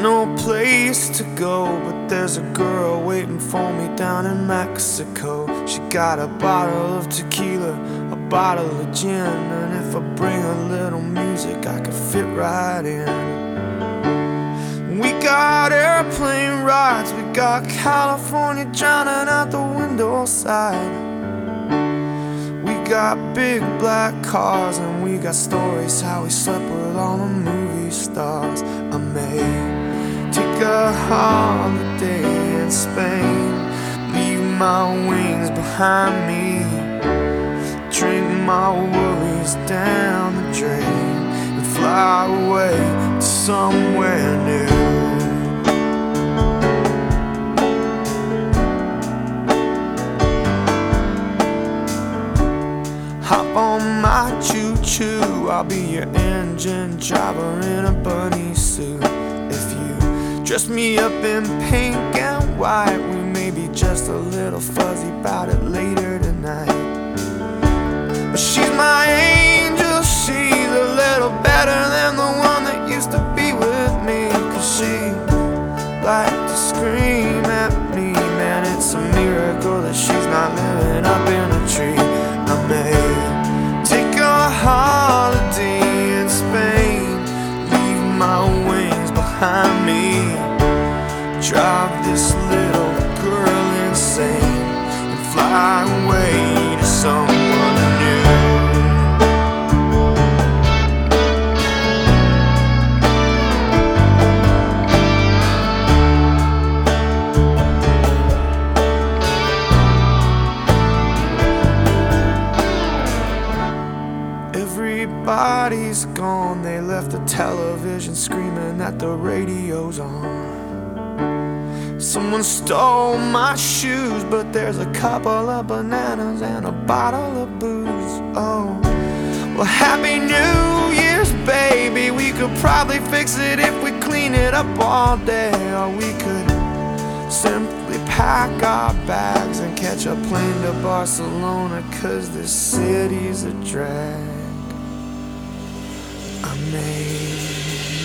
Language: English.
no place to go, but there's a girl waiting for me down in Mexico. She got a bottle of tequila, a bottle of gin, and if I bring a little music, I could fit right in. We got airplane rides, we got California drowning out the window side. We got big black cars and we got stories how we slept with all the movie stars. I may take a holiday in Spain, leave my wings behind me, drink my worries down the drain, and fly away to somewhere new. Hop on my choo-choo, I'll be your engine driver in a bunny suit. If you dress me up in pink and white, we may be just a little fuzzy about it later tonight. But she's my angel, she's a little better than the one that used to be with me. Cause she liked to scream at me, man, it's a miracle that she's not living up in a tree. I may take a holiday in Spain, leave my wings behind me, drive this little girl insane, and fly away to someone new. Everybody's gone, they left the television screaming that the radio's on. Someone stole my shoes, but there's a couple of bananas and a bottle of booze. Oh, well, Happy New Year's, baby. We could probably fix it if we clean it up all day. Or we could simply pack our bags and catch a plane to Barcelona, cause this city's a drag. I may